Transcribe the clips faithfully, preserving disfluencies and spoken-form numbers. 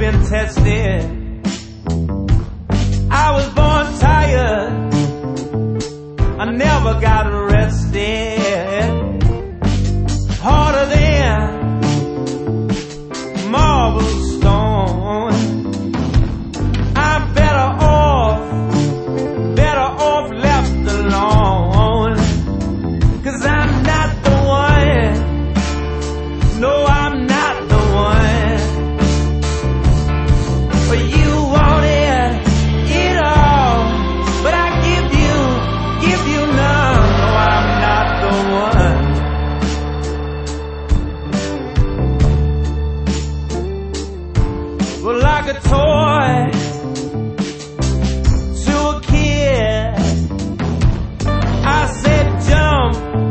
been tested. I was born tired, I never got arrested. Harder than marble stone. I'm better off, better off left alone. 'Cause I'm not the one, no I'm not the one. But you wanted it all, but I give you, give you none. No, I'm not the one. Well, like a toy to a kid, I said jump,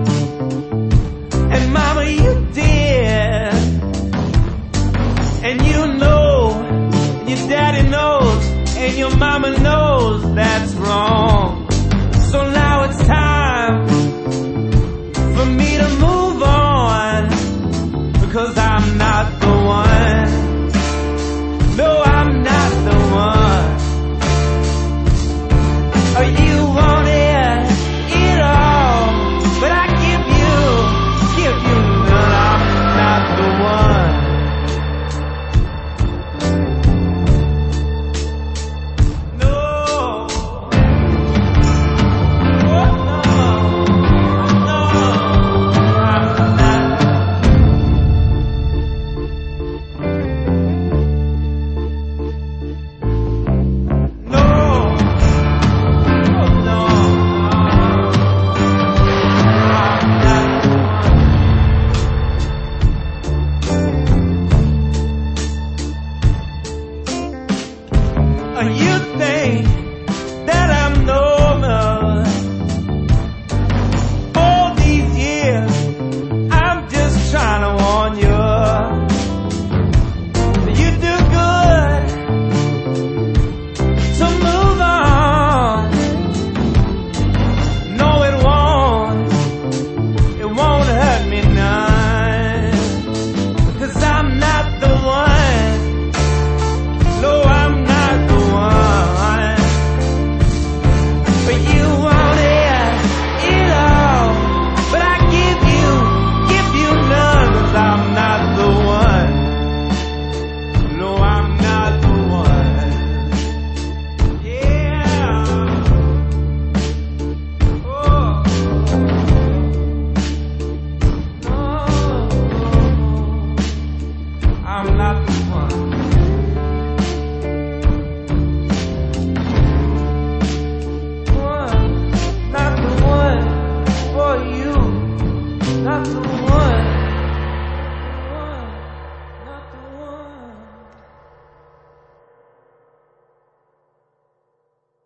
and mama you did. And you know, your daddy knows, and your mama knows that's wrong.